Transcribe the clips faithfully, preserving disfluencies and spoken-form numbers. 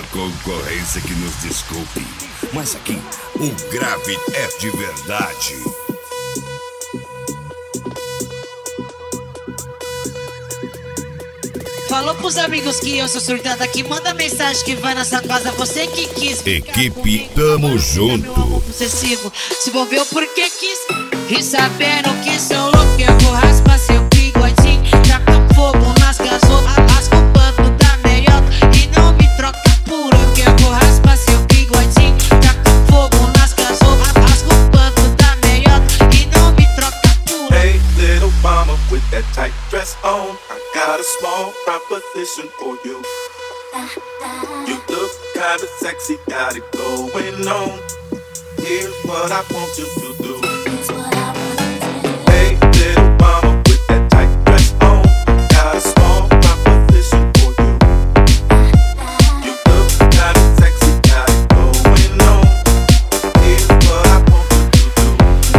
concorrência que nos desculpe, mas aqui o grave é de verdade. Falou pros amigos que eu sou surtada aqui, manda mensagem que vai nessa casa, você que quis. Equipe, tamo junto. Possessivo, se envolveu porque quis. E sabendo que sou louco, eu vou raspar seu bigodinho. Taca fogo nas gasolas, rasga o banco da meiota. E não me troca por eu que eu vou raspar seu bigodinho. Taca fogo nas gasolas, rasga o banco da meiota. E não me troca por. Hey little mama with that tight dress on, I got a small proposition for you. You look kinda sexy, got it going on. Here's what I want you to do. Hey little mama with that tight dress on, I got a small proposition for you. You look kinda sexy, got it going on. Here's what I want you to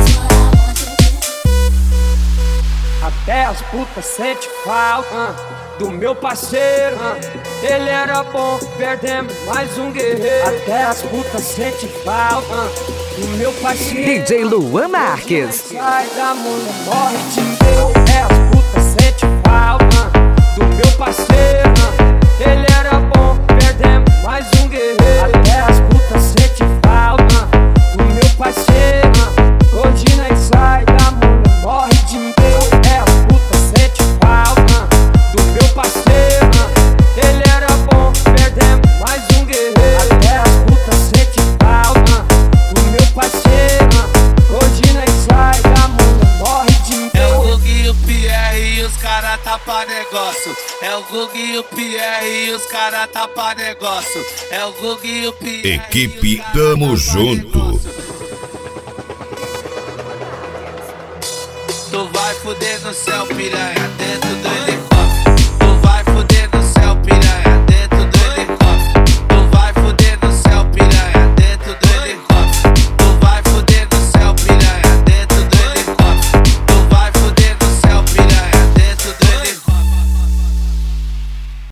do. Até as putas sente falta uh, do meu parceiro, uh, ele era bom, perdemos mais um guerreiro. Até as putas sente falta uh, do meu parceiro, D J Luan Marques. sai da mulher, morre de medo. Até as putas sente falta uh, do meu parceiro, uh, ele era bom, perdemos mais um guerreiro. Até as putas sente falta uh, do meu parceiro, uh, hoje nós sai da mulher, morre de medo. Tá pra negócio, é o Gug e o Pierre e os cara tá pra negócio, é o Gug e o Pierre. Equipe, tamo junto. Tu vai fuder no céu, piranha, dentro